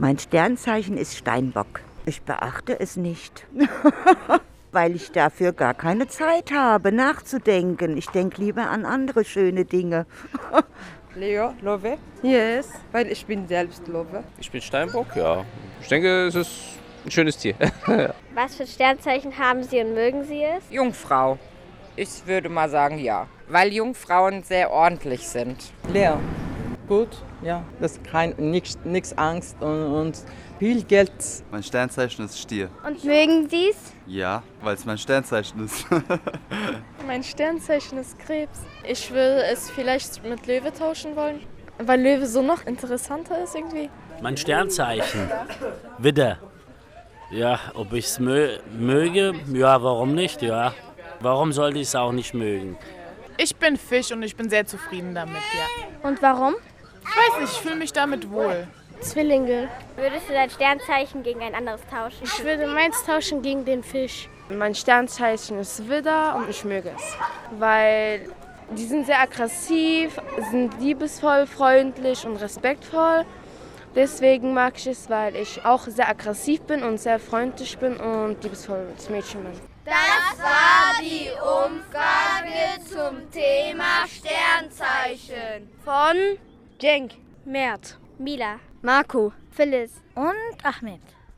Mein Sternzeichen ist Steinbock. Ich beachte es nicht, weil ich dafür gar keine Zeit habe, nachzudenken. Ich denke lieber an andere schöne Dinge. Leo, Löwe? Yes, weil ich bin selbst Löwe. Ich bin Steinbock, ja. Ich denke, es ist ein schönes Tier. Was für Sternzeichen haben Sie und mögen Sie es? Jungfrau. Ich würde mal sagen ja, weil Jungfrauen sehr ordentlich sind. Leo. Gut, ja. Das ist nix Angst und viel Geld. Mein Sternzeichen ist Stier. Und mögen Sie es? Ja, weil es mein Sternzeichen ist. Mein Sternzeichen ist Krebs. Ich würde es vielleicht mit Löwe tauschen wollen, weil Löwe so noch interessanter ist irgendwie. Mein Sternzeichen, Widder. Ja, ob ich es möge? Ja, warum nicht? Ja. Warum sollte ich es auch nicht mögen? Ich bin Fisch und ich bin sehr zufrieden damit, ja. Und warum? Ich weiß nicht, ich fühle mich damit wohl. Zwillinge. Würdest du dein Sternzeichen gegen ein anderes tauschen? Ich würde meins tauschen gegen den Fisch. Mein Sternzeichen ist Widder und ich möge es. Weil die sind sehr aggressiv, sind liebevoll, freundlich und respektvoll. Deswegen mag ich es, weil ich auch sehr aggressiv bin und sehr freundlich bin und liebevolles Mädchen bin. Das war die Umfrage zum Thema Sternzeichen. Von Cenk, Mert, Mila, Marco, Phyllis und Ahmed.